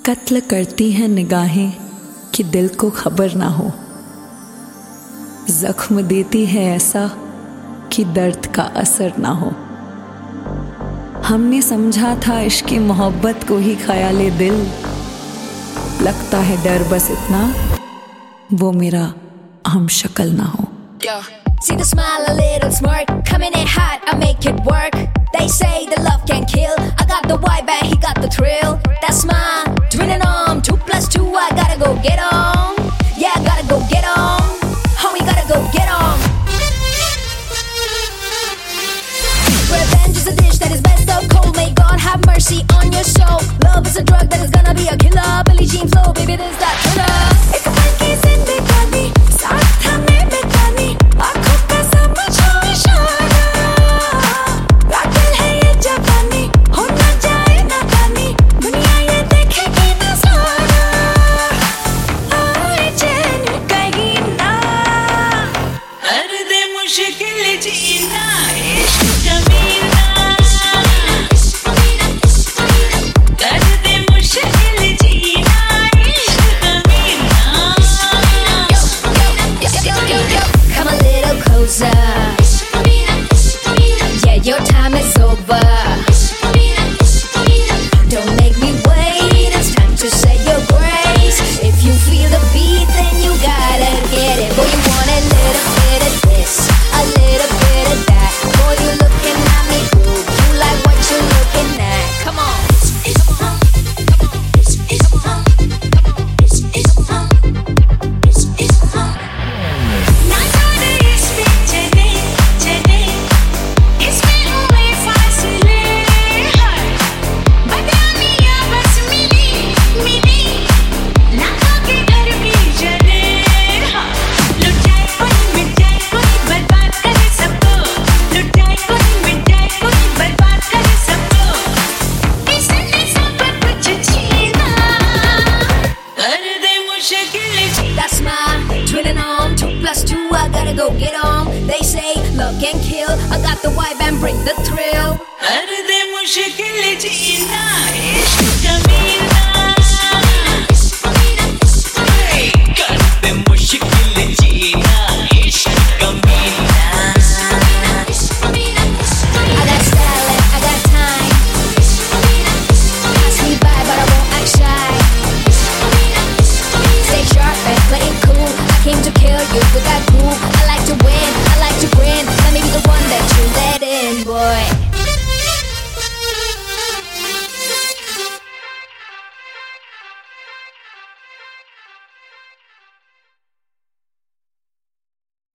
कत्ल करती हैं निगाहें कि दिल को खबर ना हो, जख्म देती है ऐसा कि दर्द का असर ना हो। हमने समझा था इश्क़ मोहब्बत को ही ख्याले दिल, लगता है डर बस इतना वो मेरा हम शक्ल ना हो। See the smile, a little smirk, coming in hot, I make it work. They say the love can kill, I got the vibe and he got the thrill. That's my twinning arm, 2 + 2, I gotta go get on. Yeah, I gotta go get on, homie, gotta go get on. Revenge is a dish that is best of cold, may God have mercy on your soul. Love is a drug that is gonna be a killer, Billie Jean flow, baby this that thriller. Ek pal ki zindagani, saath hame bitani, aankhon ka samjho ishara. Pagal hai ye jawani, ho na jaye nadani, duniya ye dekhegi nazara. Aaye chain kahi na, कर दे मुश्किल जीना इश्क कमीना, कर दे मुश्किल जीना इश्क कमीना। Come a little closer, yeah, your time is over. Don't make me wait, it's time to say your grace. If you feel the beat, then you gotta get it. Boy, you want a little bit of this, a little bit of that. Boy, you looking at me cool, you like what you're looking at. Come on. ना जाने इसमें चले चले, इसमें हुए फासले हाय, बदनामियाँ बस मिली मिली, लाखों के घर भी जले हाँ। लुट जाए कोई मिट जाए कोई बर्बाद करे सबको, लुट जाए कोई मिट जाए कोई बर्बाद करे सबको, इसने सब कुछ छीना, कर दे मुश्किल That's my twinning on, 2 + 2, I gotta go get on. They say love can kill, I got the vibe and bring the thrill. कर दे मुश्किल जीना इश्क कमीना।